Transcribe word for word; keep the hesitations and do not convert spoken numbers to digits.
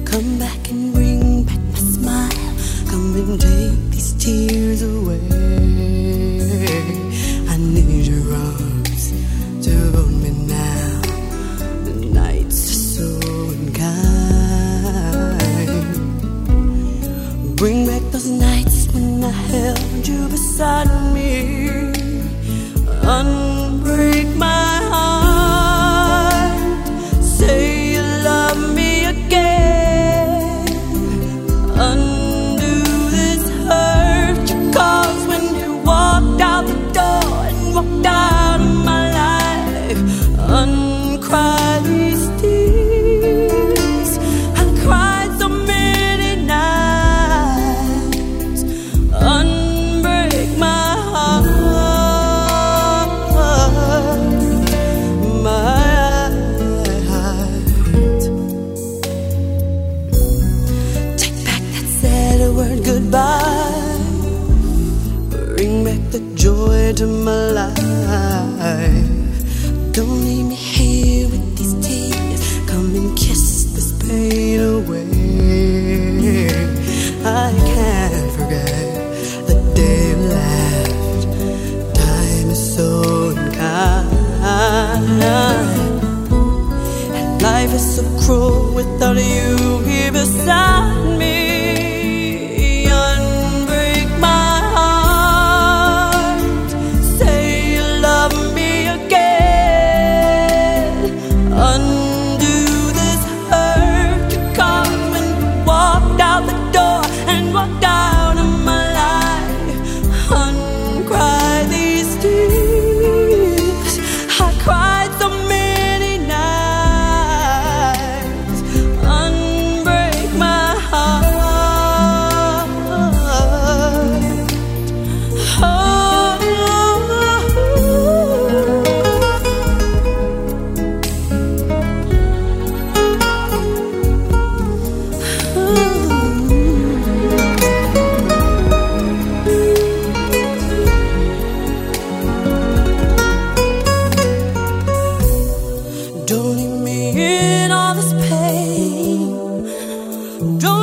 Come back and bring back my smile. Come and take these tears away. I need your arms to hold me now. The nights are so unkind. Bring back those nights when I held you beside me. Unbreak my heart. Say you love me again. Undo this hurt you caused when you walked out the door and walked out of my life. Uncry these tears. I cried so many nights. Unbreak my heart. Goodbye. Bring back the joy to my life. Don't leave me here with these tears. Come and kiss this pain away. I can't forget the day you left. Time is so unkind, and life is so cruel without you here beside me. Don't leave me in all this pain. Don't